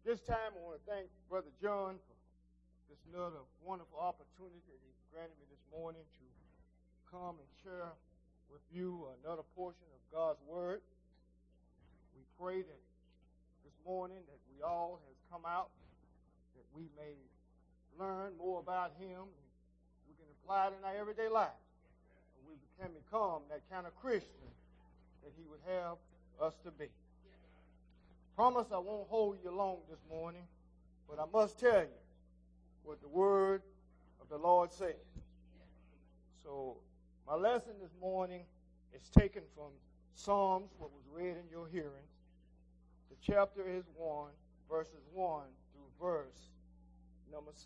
This time I want to thank Brother John for this another wonderful opportunity that he granted me this morning to come and share with you another portion of God's Word. We pray that this morning that we all has come out, that we may learn more about Him, and we can apply it in our everyday life. And we can become that kind of Christian that He would have us to be. Promise I won't hold you long this morning, but I must tell you what the word of the Lord says. So my lesson this morning is taken from Psalms, what was read in your hearing. The chapter is 1, verses 1 through verse number 6.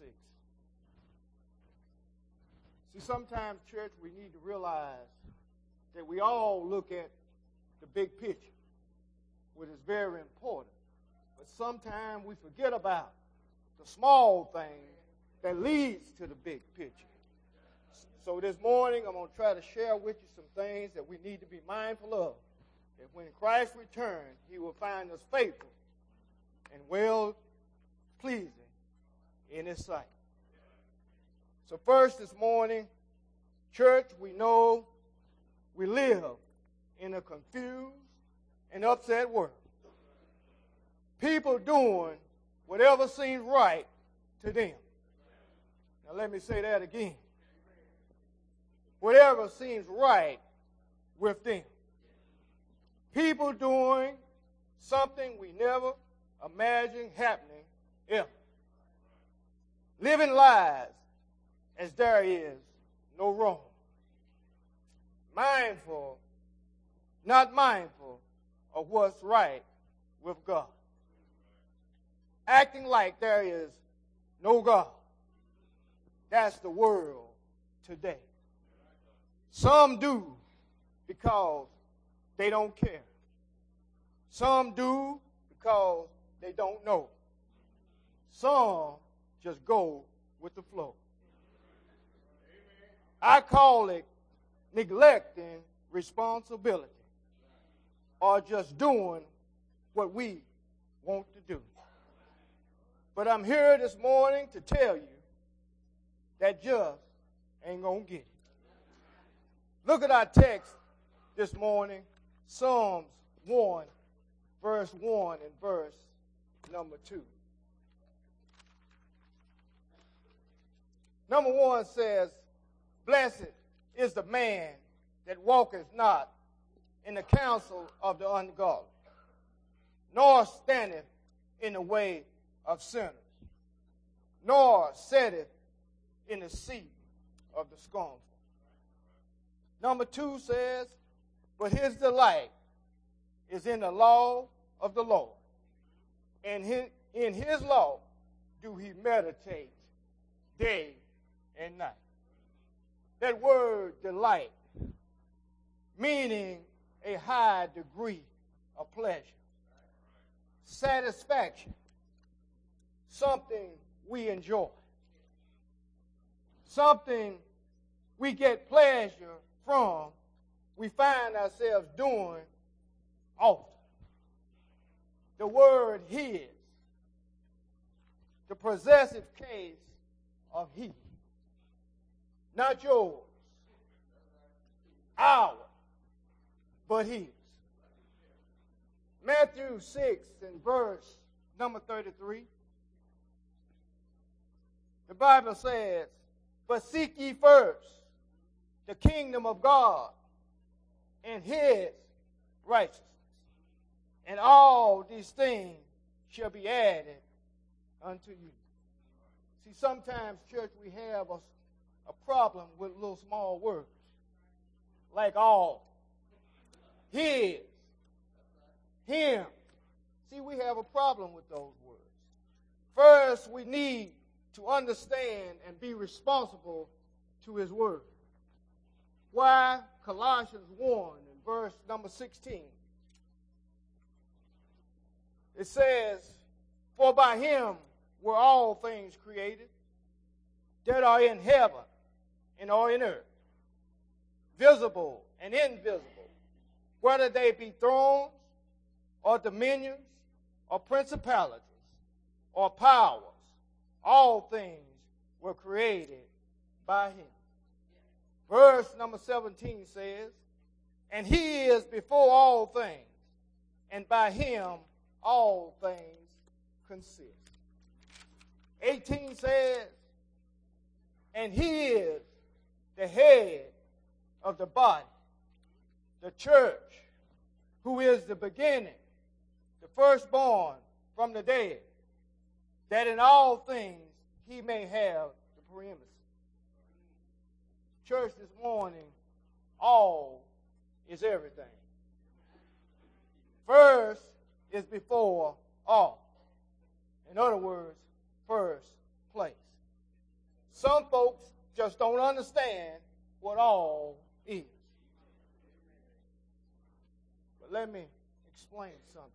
See, sometimes, church, we need to realize that we all look at the big picture, which is very important. But sometimes we forget about the small things that leads to the big picture. So this morning I'm going to try to share with you some things that we need to be mindful of. That when Christ returns, He will find us faithful and well-pleasing in His sight. So first this morning, church, we know we live in a confused and upset world. People doing whatever seems right to them. Now let me say that again. Whatever seems right with them. People doing something we never imagined happening ever. Living lives as there is no wrong. Not mindful of what's right with God. Acting like there is no God. That's the world today. Some do because they don't care. Some do because they don't know. Some just go with the flow. I call it neglecting responsibility or just doing what we want to do. But I'm here this morning to tell you that just ain't going to get it. Look at our text this morning, Psalms 1, verse 1 and verse number 2. Number 1 says, "Blessed is the man that walketh not in the counsel of the ungodly, nor standeth in the way of sinners, nor sitteth in the seat of the scornful." Number 2 says, "But his delight is in the law of the Lord, and in his law do he meditate day and night." That word delight, meaning a high degree of pleasure, satisfaction, something we enjoy, something we get pleasure from, we find ourselves doing often. The word his, the possessive case of he, not yours, ours, but his. Matthew 6 and verse number 33. The Bible says, "But seek ye first the kingdom of God and his righteousness, and all these things shall be added unto you." See, sometimes, church, we have a problem with little small words, like all, his, him. See, we have a problem with those words. First, we need to understand and be responsible to his word. Why? Colossians 1 and verse number 16. It says, "For by him were all things created, that are in heaven and are in earth, visible and invisible, whether they be thrones or dominions or principalities. or powers. All things were created by him. Verse number 17 says, and he is before all things, and by him all things consist. 18 says, and he is the head of the body, the church, who is the beginning, the firstborn from the dead, that in all things he may have the preeminence. Church, this morning, all is everything. First is before all. In other words, first place. Some folks just don't understand what all is. But let me explain something.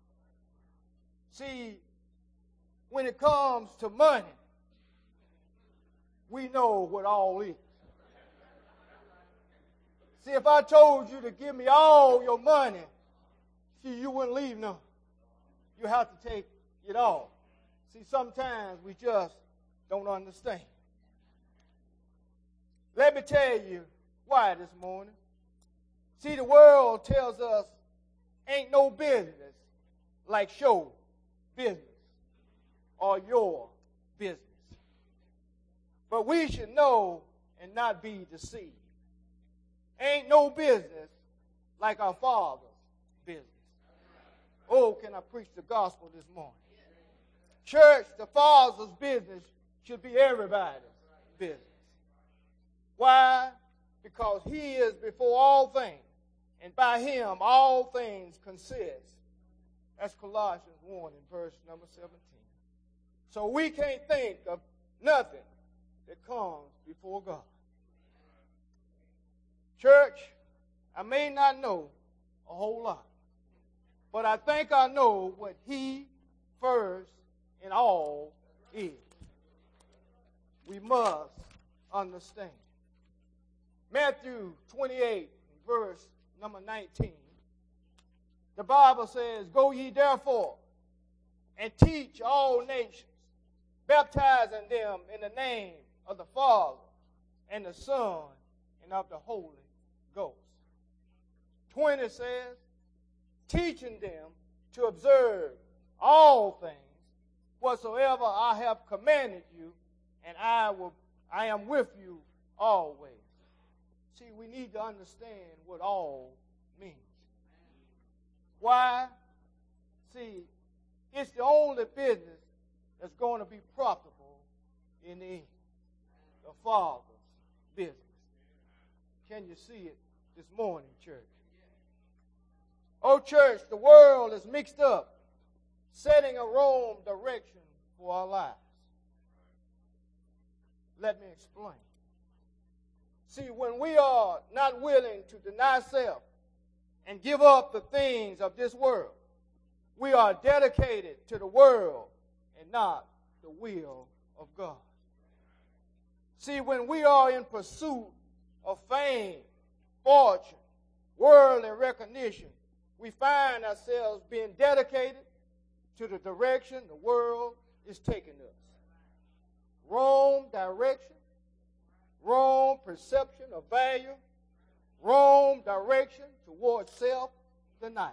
See, when it comes to money, we know what all is. See, if I told you to give me all your money, see, you wouldn't leave none. You have to take it all. See, sometimes we just don't understand. Let me tell you why this morning. See, the world tells us ain't no business like show business or your business. But we should know and not be deceived. Ain't no business like our Father's business. Oh, can I preach the gospel this morning? Church, the Father's business should be everybody's business. Why? Because he is before all things, and by him all things consist. That's Colossians 1 in verse number 17. So we can't think of nothing that comes before God. Church, I may not know a whole lot, but I think I know what he first in all is. We must understand. Matthew 28, verse number 19. The Bible says, go ye therefore and teach all nations, baptizing them in the name of the Father and the Son and of the Holy Ghost. 20 says, teaching them to observe all things whatsoever I have commanded you, and I am with you always. See, we need to understand what all means. Why? See, it's the only business that's going to be profitable in the end. The Father's business. Can you see it this morning, church? Oh, church, the world is mixed up, setting a wrong direction for our lives. Let me explain. See, when we are not willing to deny self and give up the things of this world, we are dedicated to the world and not the will of God. See, when we are in pursuit of fame, fortune, worldly recognition, we find ourselves being dedicated to the direction the world is taking us. Wrong direction, wrong perception of value, wrong direction towards self-denial.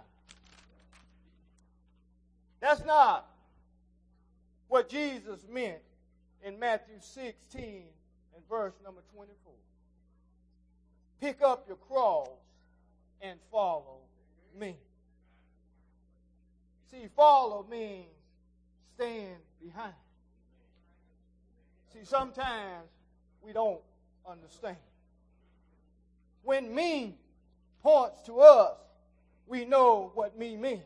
That's not what Jesus meant in Matthew 16 and verse number 24. Pick up your cross and follow me. See, follow means stand behind. See, sometimes we don't understand. When me points to us, we know what me means.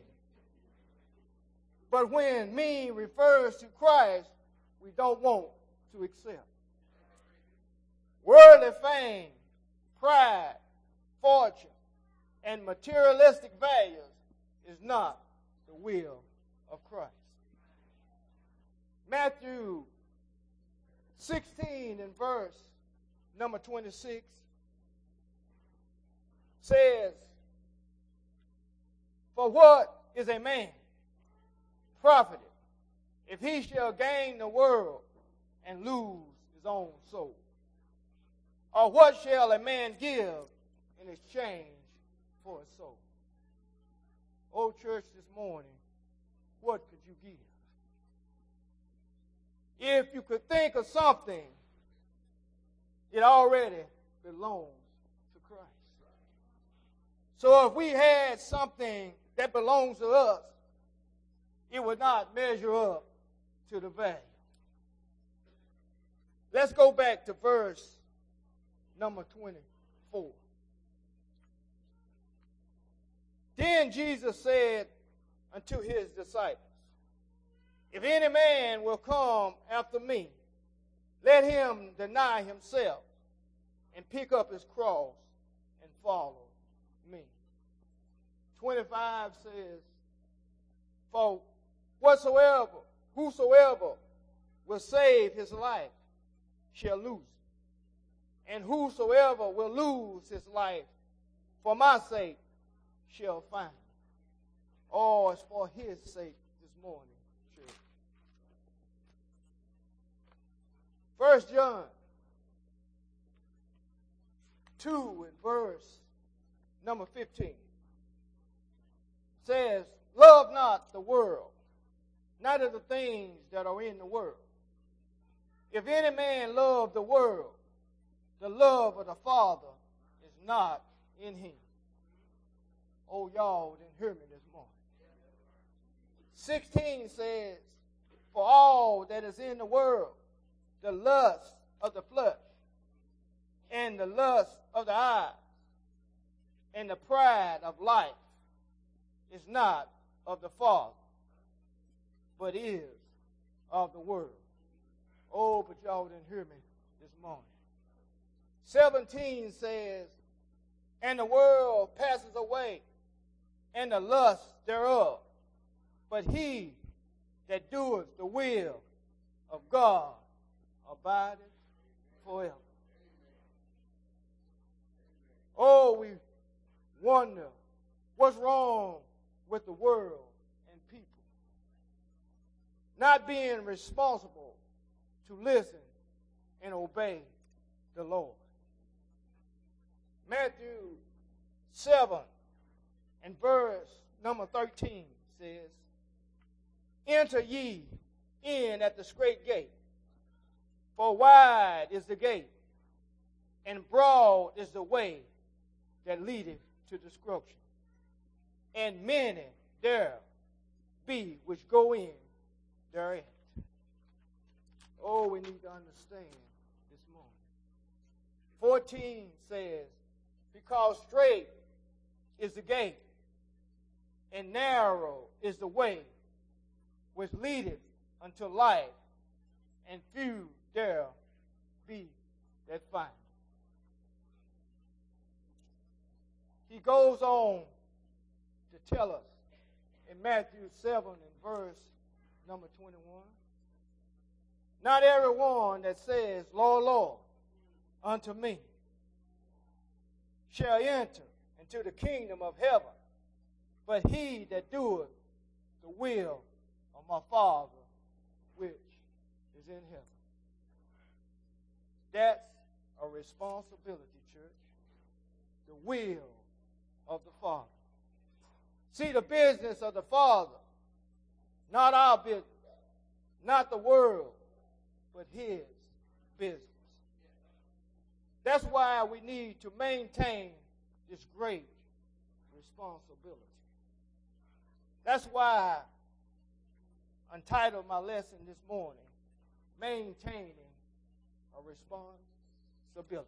But when me refers to Christ, we don't want to accept. Worldly fame, pride, fortune, and materialistic values is not the will of Christ. Matthew 16 and verse number 26 says, for what is a man profited if he shall gain the world and lose his own soul? Or what shall a man give in exchange for his soul? Oh, church, this morning, what could you give? If you could think of something, it already belongs to Christ. So if we had something that belongs to us, it would not measure up to the value. Let's go back to verse number 24. Then Jesus said unto his disciples, if any man will come after me, let him deny himself and pick up his cross and follow me. 25 says, for whosoever will save his life shall lose it. And whosoever will lose his life for my sake shall find it. Oh, it's for his sake this morning, church. 1 John 2 and verse number 15 says, love not the world, neither the things that are in the world. If any man love the world, the love of the Father is not in him. Oh, y'all didn't hear me this morning. 16 says, for all that is in the world, the lust of the flesh, and the lust of the eyes, and the pride of life is not of the Father, but is of the world. Oh, but y'all didn't hear me this morning. 17 says, and the world passes away, and the lust thereof, but he that doeth the will of God abideth forever. Oh, we wonder what's wrong with the world and people. Not being responsible to listen and obey the Lord. Matthew 7 and verse number 13 says, enter ye in at the strait gate, for wide is the gate, and broad is the way that leadeth to destruction, and many there be which go in thereat. Oh, we need to understand this morning. 14 says, because straight is the gate, and narrow is the way which leadeth unto life, and few there be that find it. He goes on to tell us in Matthew 7 and verse number 21, not everyone that says, Lord, Lord, unto me shall enter into the kingdom of heaven, but he that doeth the will of my Father which is in heaven. That's a responsibility, church. The will of the Father. See, the business of the Father, not our business, not the world, but his business. That's why we need to maintain this great responsibility. That's why I entitled my lesson this morning, Maintaining a Responsibility.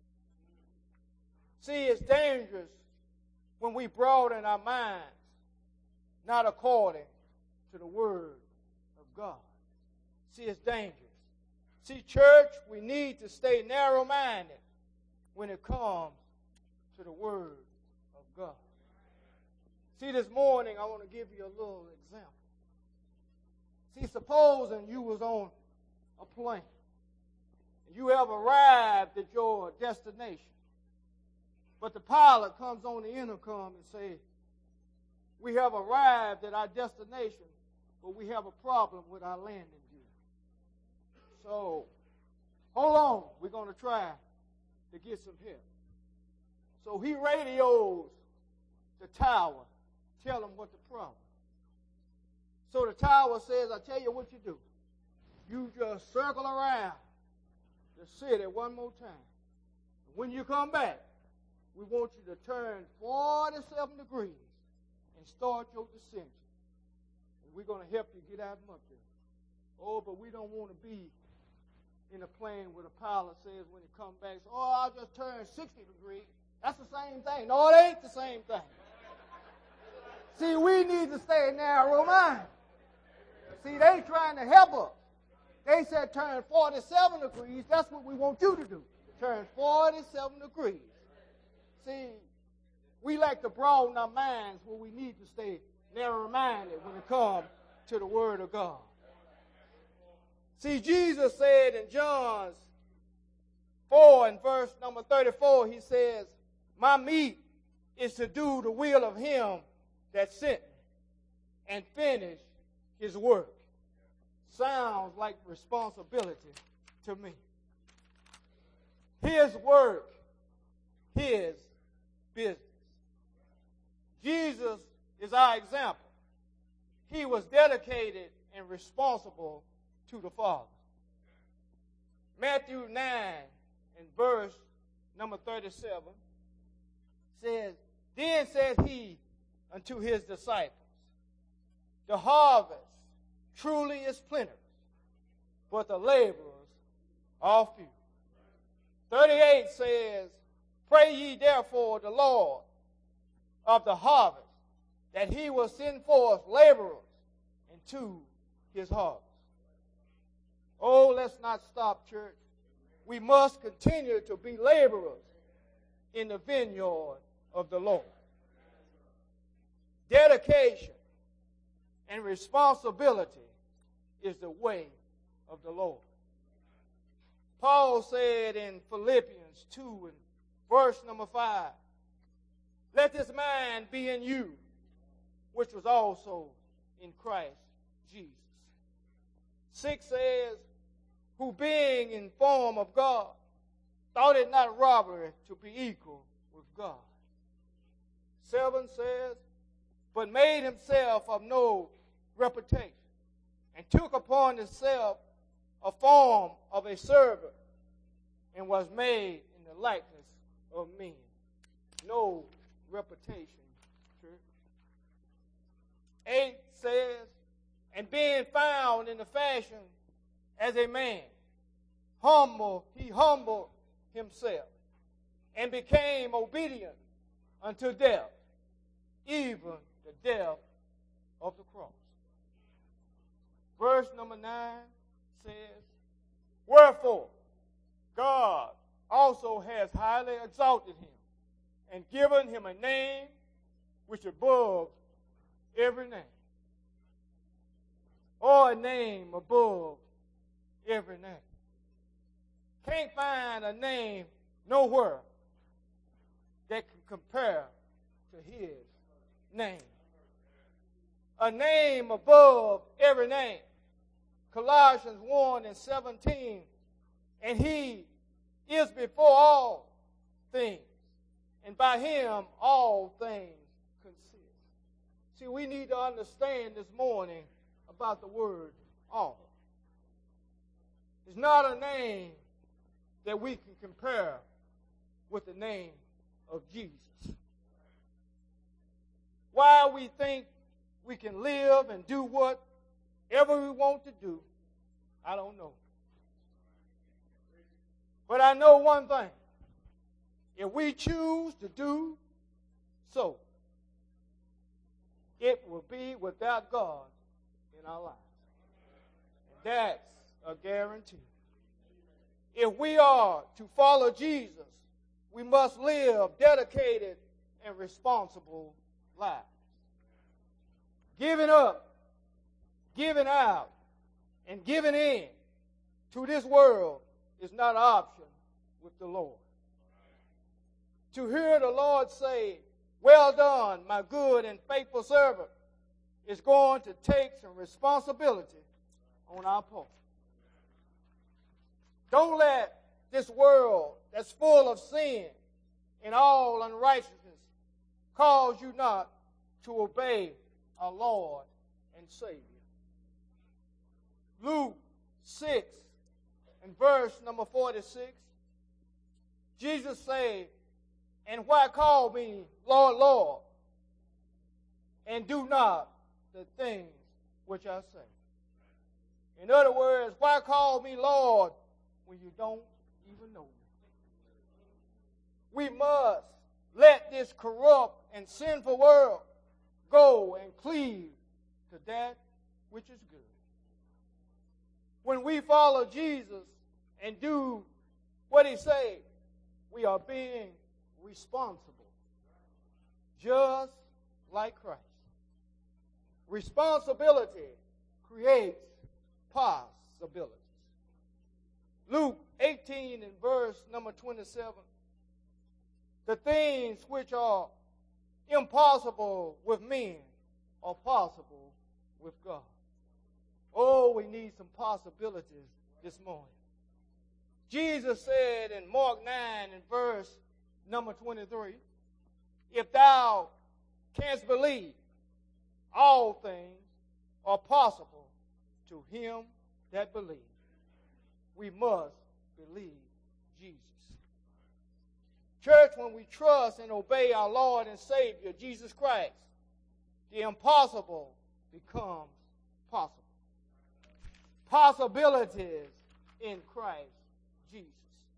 See, it's dangerous when we broaden our minds, not according to the Word of God. See, it's dangerous. See, church, we need to stay narrow-minded when it comes to the Word of God. See, this morning I want to give you a little example. See, supposing you was on a plane and you have arrived at your destination, but the pilot comes on the intercom and says, we have arrived at our destination, but we have a problem with our landing gear. So, hold on. We're going to try to get some help. So he radios the tower, tell them what the problem. So the tower says, I tell you what you do. You just circle around the city one more time. When you come back, we want you to turn 47 degrees and start your descension. And we're going to help you get out from up there. Oh, but we don't want to be in a plane where the pilot says when he comes back, oh, I'll just turn 60 degrees. That's the same thing. No, it ain't the same thing. See, we need to stay narrow-minded. See, they trying to help us. They said turn 47 degrees. That's what we want you to do. Turn 47 degrees. See, we like to broaden our minds where we need to stay narrow-minded when it comes to the Word of God. See, Jesus said in John 4 and verse number 34, he says, my meat is to do the will of him that sent me and finish his work. Sounds like responsibility to me. His work, his business. Jesus is our example. He was dedicated and responsible to the Father. Matthew 9 and verse number 37 says, then said he unto his disciples, the harvest truly is plenteous, but the laborers are few. 38 says, pray ye therefore the Lord of the harvest, that he will send forth laborers into his harvest. Oh, let's not stop, church. We must continue to be laborers in the vineyard of the Lord. Dedication and responsibility is the way of the Lord. Paul said in Philippians 2 and verse number 5, let this mind be in you, which was also in Christ Jesus. 6 says, who being in form of God, thought it not robbery to be equal with God. 7 says, but made himself of no reputation, and took upon himself a form of a servant, and was made in the likeness of men. No reputation, church. 8 says, and being found in the fashion as a man, he humbled himself, and became obedient unto death, even the death of the cross. Verse number 9 says, wherefore God also has highly exalted him, and given him a name which above every name. Or a name above every name. Can't find a name nowhere that can compare to his name. A name above every name. Colossians 1 and 17. And he is before all things, and by him all things consist. See, we need to understand this morning about the word all. It's not a name that we can compare with the name of Jesus. Why we think we can live and do whatever we want to do, I don't know. But I know one thing. If we choose to do so, it will be without God in our lives. And that's a guarantee. If we are to follow Jesus, we must live dedicated and responsible lives. Giving up, giving out, and giving in to this world is not an option with the Lord. To hear the Lord say, well done, my good and faithful servant, is going to take some responsibility on our part. Don't let this world that's full of sin and all unrighteousness cause you not to obey our Lord and Savior. Luke 6 and verse number 46, Jesus said, "And why call me Lord, Lord, and do not the things which I say?" In other words, why call me Lord when you don't even know me? We must let this corrupt and sinful world go and cleave to that which is good. When we follow Jesus and do what he said, we are being responsible, just like Christ. Responsibility creates possibilities. Luke 18 and verse number 27, the things which are impossible with men are possible with God. Oh, we need some possibilities this morning. Jesus said in Mark 9 and verse number 23, "If thou canst believe, all things are possible to him that believes." We must believe Jesus. Church, when we trust and obey our Lord and Savior, Jesus Christ, the impossible becomes possible. Possibilities in Christ Jesus.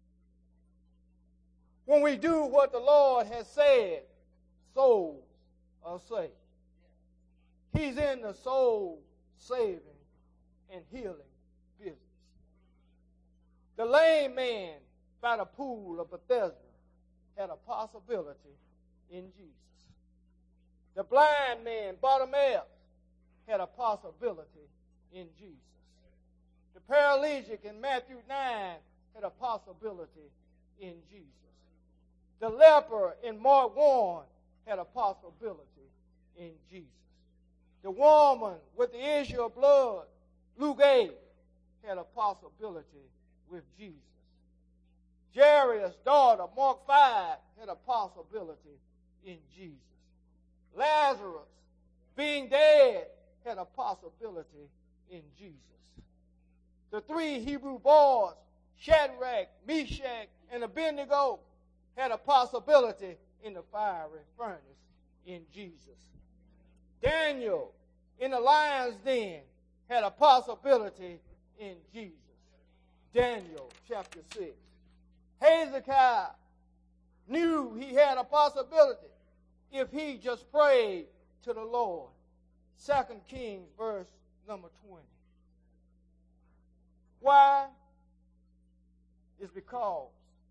When we do what the Lord has said, souls are saved. He's in the soul saving and healing business. The lame man by the pool of Bethesda had a possibility in Jesus. The blind man, Bartimaeus, had a possibility in Jesus. The paralytic in Matthew 9 had a possibility in Jesus. The leper in Mark 1 had a possibility in Jesus. The woman with the issue of blood, Luke 8, had a possibility with Jesus. Jairus' daughter, Mark 5, had a possibility in Jesus. Lazarus, being dead, had a possibility in Jesus. The three Hebrew boys, Shadrach, Meshach, and Abednego, had a possibility in the fiery furnace in Jesus. Daniel, in the lion's den, had a possibility in Jesus. Daniel chapter 6. Hezekiah knew he had a possibility if he just prayed to the Lord. 2 Kings verse number 20. Why? It's because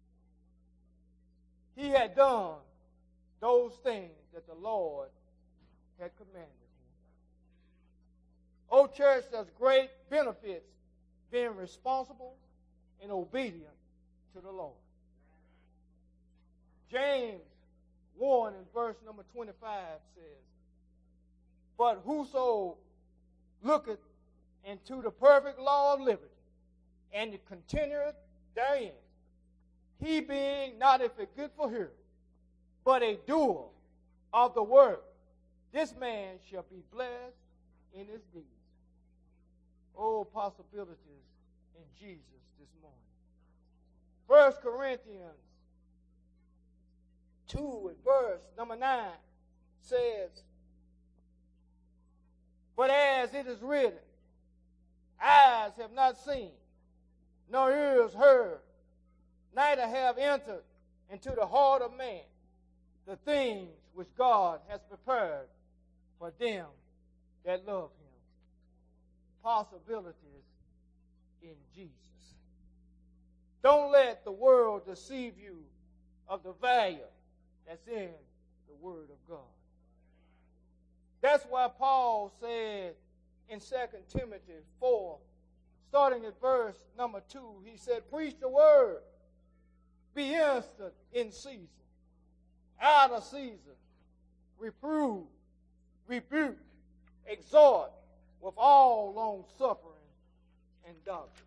he had done those things that the Lord had commanded him. Oh, church, there's great benefits being responsible and obedient to the Lord. James 1 and verse number 25 says, "But whoso looketh into the perfect law of liberty, and continueth therein, he being not a forgetful hearer, but a doer of the word, this man shall be blessed in his deeds." Oh, possibilities in Jesus this morning. 1 Corinthians 2 and verse number 9 says, "But as it is written, eyes have not seen, nor ears heard, neither have entered into the heart of man the things which God has prepared for them that love him." Possibilities in Jesus. Don't let the world deceive you of the value that's in the Word of God. That's why Paul said in 2 Timothy 4, starting at verse number 2, he said, "Preach the word, be instant in season, out of season, reprove, rebuke, exhort with all long suffering and doctrine.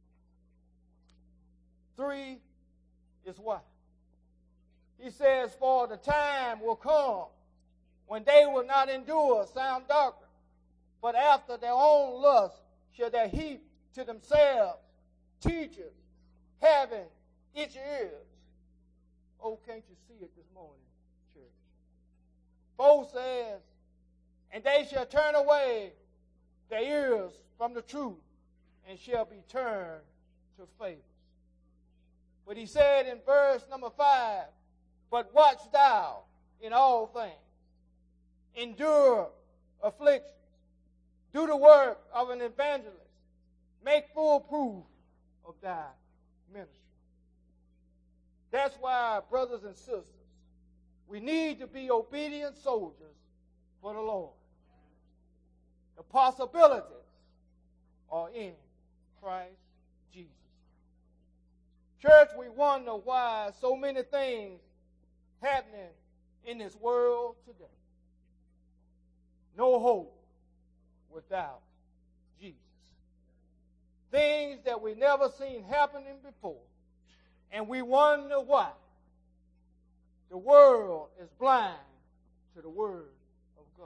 3 is why. He says, for the time will come when they will not endure sound doctrine, but after their own lust shall they heap to themselves teachers having itchy ears. Oh, can't you see it this morning, church? 4 says, and they shall turn away their ears from the truth and shall be turned to fables. But he said in verse number 5, but watch thou in all things, endure afflictions, do the work of an evangelist, make full proof of thy ministry. That's why, brothers and sisters, we need to be obedient soldiers for the Lord. The possibilities are in Christ Jesus. Church, we wonder why so many things happening in this world today. No hope without Jesus. Things that we never seen happening before. And we wonder why. The world is blind to the Word of God.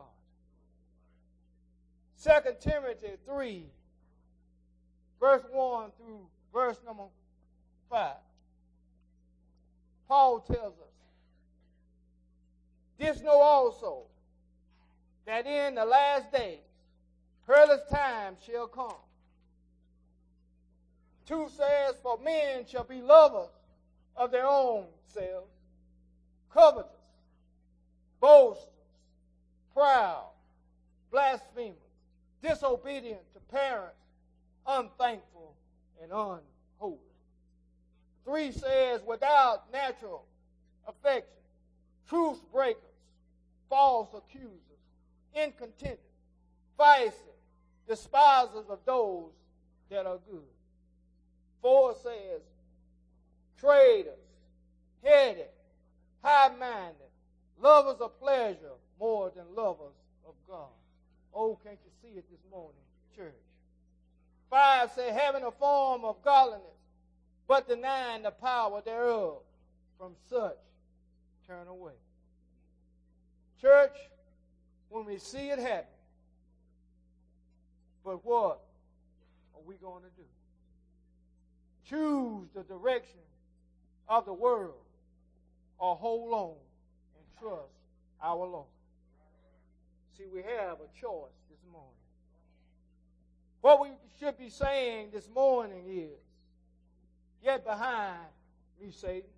2 Timothy 3, verse 1 through verse number 5. Paul tells us, this know also, that in the last days, perilous times shall come. 2 says, for men shall be lovers of their own selves, covetous, boasters, proud, blasphemers, disobedient to parents, unthankful, and unholy. 3 says, without natural affection, truce breakers, false accusers, incontinent, feisty, despisers of those that are good. 4 says, traitors, heady, high-minded, lovers of pleasure more than lovers of God. Oh, can't you see it this morning, church? 5 says, having a form of godliness, but denying the power thereof. From such, turn away. Church, when we see it happen, but what are we going to do? Choose the direction of the world or hold on and trust our Lord. See, we have a choice this morning. What we should be saying this morning is, get behind me, Satan.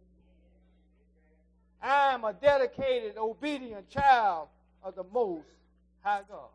I am a dedicated, obedient child of the Most High God.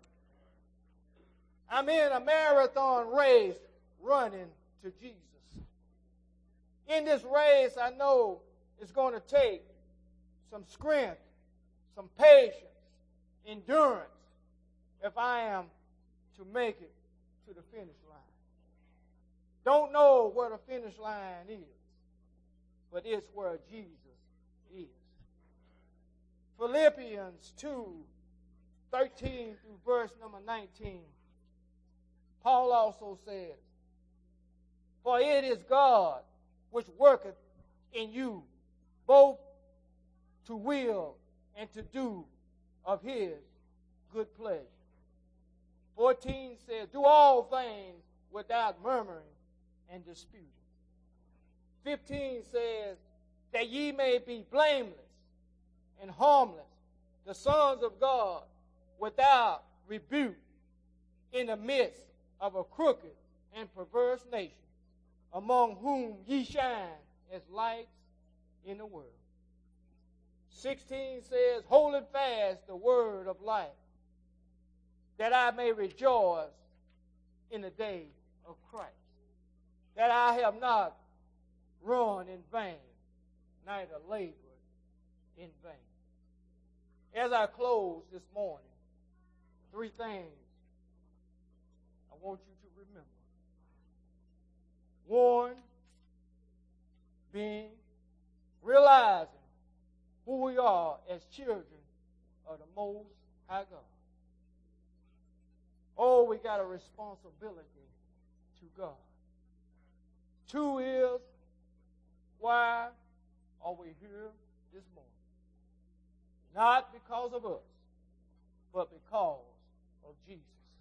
I'm in a marathon race running to Jesus. In this race, I know it's going to take some strength, some patience, endurance, if I am to make it to the finish line. Don't know where the finish line is, but it's where Jesus is. Philippians 2:13 through verse number 19. Paul also says, for it is God which worketh in you both to will and to do of his good pleasure. 14 says, do all things without murmuring and disputing. 15 says, that ye may be blameless and harmless, the sons of God, without rebuke, in the midst of a crooked and perverse nation, among whom ye shine as lights in the world. 16 says, holding fast the word of life, that I may rejoice in the day of Christ, that I have not run in vain, neither labored in vain. As I close this morning, 3 things I want you to remember. 1, realizing who we are as children of the Most High God. Oh, we got a responsibility to God. Two is, why are we here this morning? Not because of us, but because of Jesus.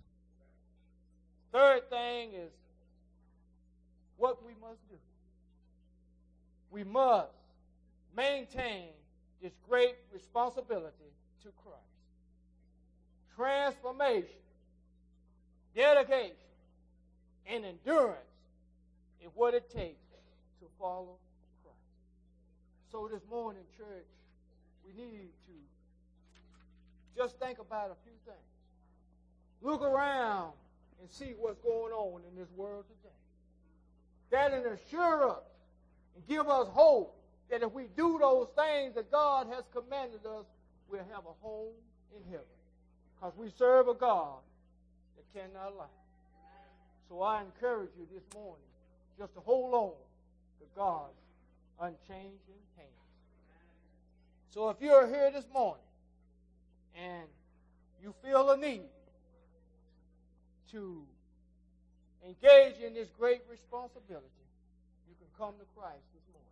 Third thing is what we must do. We must maintain this great responsibility to Christ. Transformation, dedication, and endurance is what it takes to follow Christ. So this morning, church, we need to just think about a few things. Look around and see what's going on in this world today. That'll assure us and give us hope that if we do those things that God has commanded us, we'll have a home in heaven. Because we serve a God that cannot lie. So I encourage you this morning just to hold on to God's unchanging hand. So if you're here this morning and you feel a need to engage in this great responsibility, you can come to Christ this morning.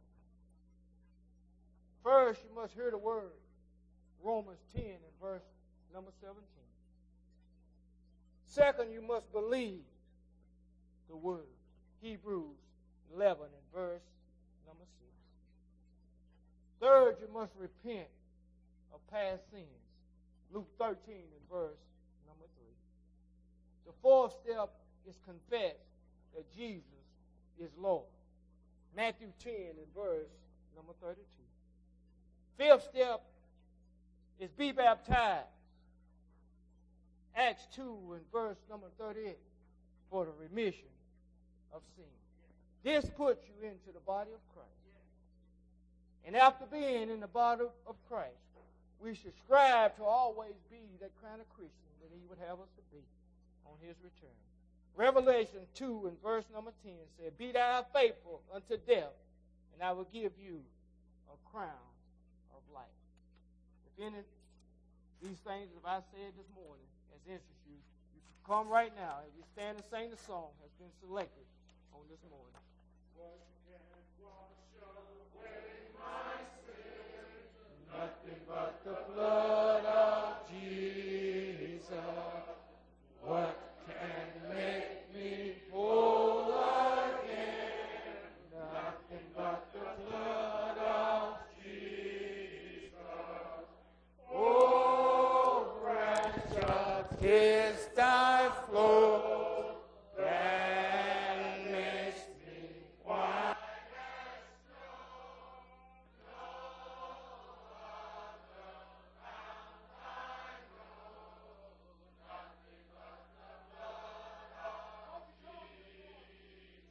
First, you must hear the word, Romans 10 and verse number 17. Second, you must believe the word, Hebrews 11 and verse number 6. Third, you must repent of past sins, Luke 13 and verse number 3. The fourth step is confess that Jesus is Lord, Matthew 10 and verse number 32. Fifth step is be baptized, Acts 2 and verse number 38, for the remission of sin. This puts you into the body of Christ. And after being in the body of Christ, we should strive to always be that kind of Christian that he would have us to be on his return. Revelation 2 and verse number 10 said, be thou faithful unto death, and I will give you a crown of life. If any of these things that I said this morning has interested you, you can come right now. If you stand and sing the song has been selected on this morning. What can wash away my sin? Nothing but the blood of Jesus. What can make me whole again? Nothing but the blood of Jesus. Oh, precious is thy flow that makes me white as snow. No other fountain I know. Nothing but the blood of Jesus.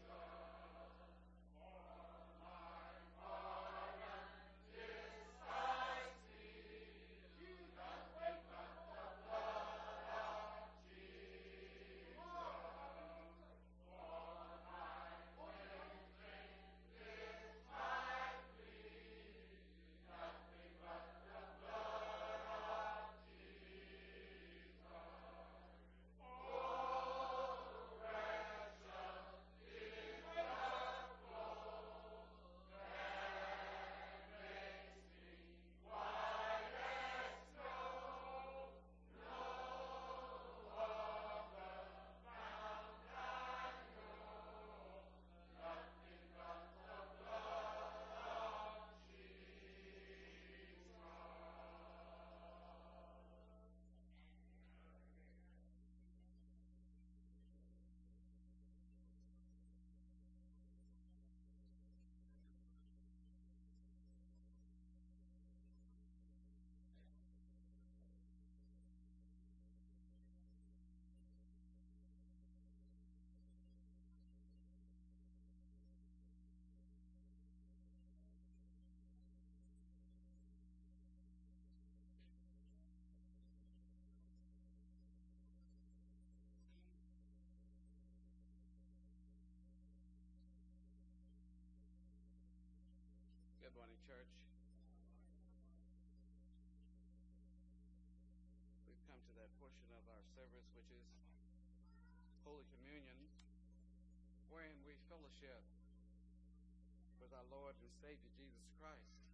All my pardon is I see. Nothing but the blood of Jesus. All my cleansing is my plea. Nothing but the blood of Jesus. Oh, precious is the flow that makes me white as snow. No other fountain I know. Nothing but the blood of Jesus. Good morning, church. We've come to that portion of our service which is Holy Communion, wherein we fellowship with our Lord and Savior Jesus Christ.